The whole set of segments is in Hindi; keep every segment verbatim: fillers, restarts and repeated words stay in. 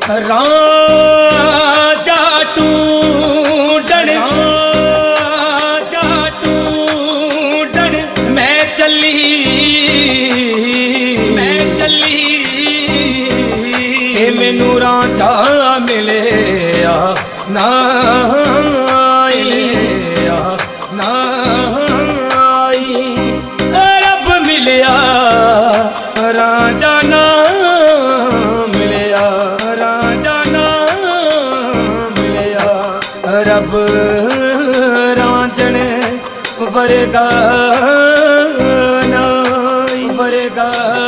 राजा टूटन राजा टूटन मैं चली मैं चली ए मैनू राजा मिले ना राजा ना मिलया राजा ना मिलया रब रांझण वर्गा ना वर्गा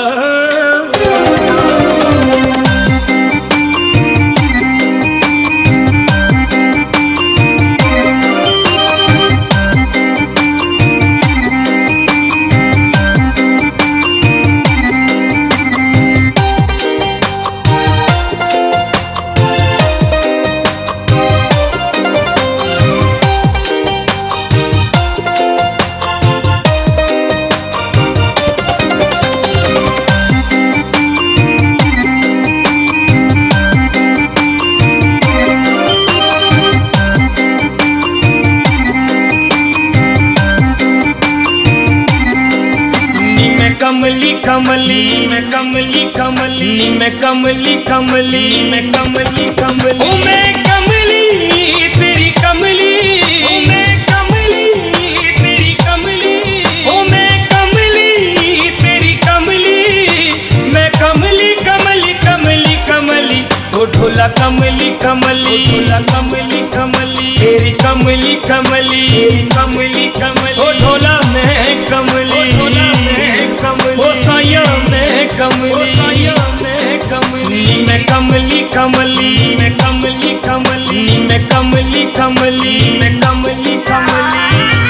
कमली कमली मैं कमली कमली मैं कमली कमली मैं कमली कमली मैं कमली तेरी कमली मैं कमली तेरी कमली ओ मैं कमली तेरी कमली मैं कमली कमली कमली कमली ओ ढोला कमली कमली ढोला कमली कमली तेरी कमली कमली कमली कमली ओ ढोला मैं कमली ढोला मैं कमली ओ साया मैं कमली ओ साया मैं कमली मैं कमली कमली मैं कमली कमली मैं कमली कमली मैं कमली कमली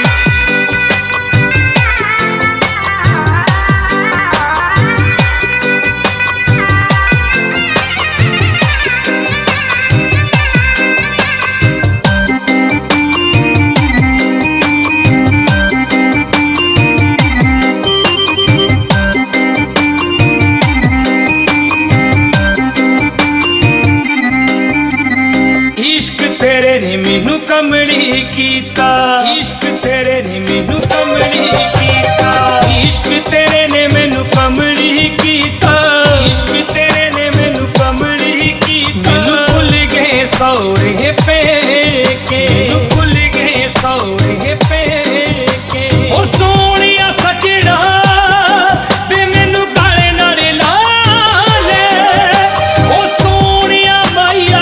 मैनू कमली कीता इश्क तेरे ने मैनू कमली कीता इश्क तेरे ने मैनू कमली कीता इश्क तेरे ने मैनू कमली कीता मैनू भुल गए सौरे पेके मैनू भुल गए सौरे पेके ओ सोनिया सजड़ा वे मैनू काले नाल ला ले ओ सोनिया माइया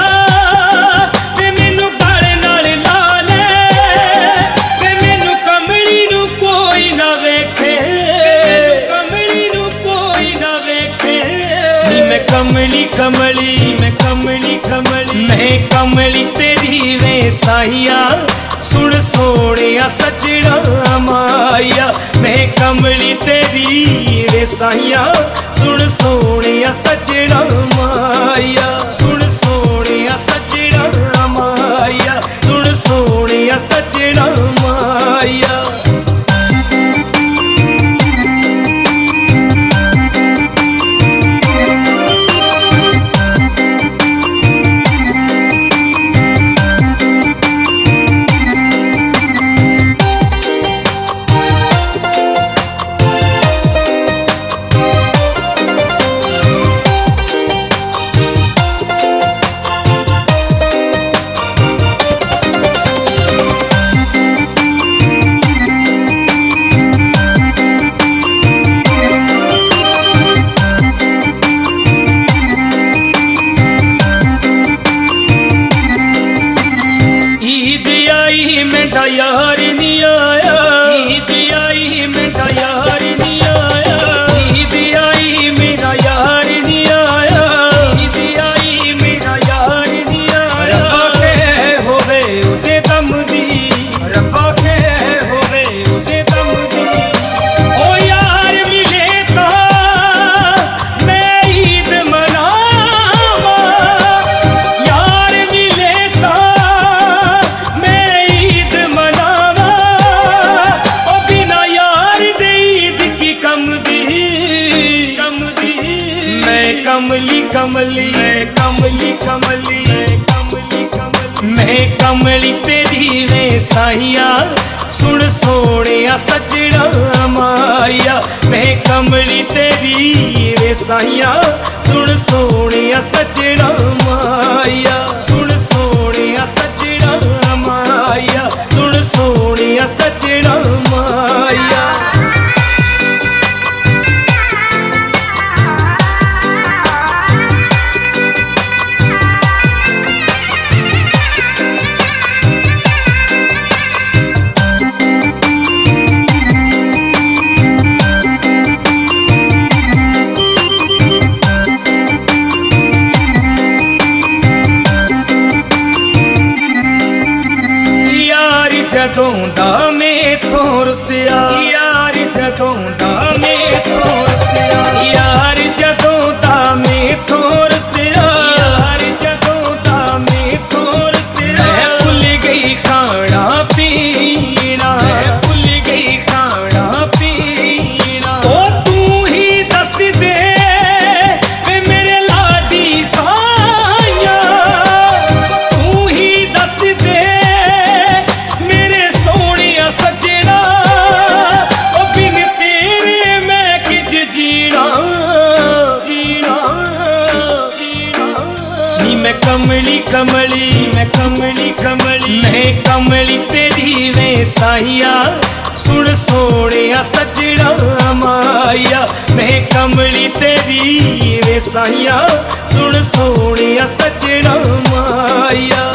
कमली कमली मैं कमली कमली मैं कमली तेरी वे साहिया सुन सोनिया सजड़ा माया मैं कमली तेरी वे साहिया सुन सोनिया सजड़ा माया सुन सोनिया सजड़ा माया सुन सोनिया सजड़ा माया कमली कमली मैं कमली कमली मैं कमली कमली मैं कमली तेरी वे साहिया सुन सोनिया सजना माया मैं कमली तेरी वे साहिया सुन सोनिया सजना माया सुन सोनिया सजना माया सुन सोनिया सजना माया जदों दा मैथों रुसिया यार जदों दा मैथों रुसिया यार जदों दा मैथों रुसिया यार जदों दा मैथों रुसिया मैं भुल गई खाना पीना मैं भुल गई खाना पीना ओ तू ही दस दे वे मेरे लाडी साया तू ही दस दे मैं कमली कमली मैं कमली कमली मैं कमली तेरी वे साहिया सुन सोनिया सजना माया मैं कमली तेरी वे साहिया सुन सोनिया सजना माया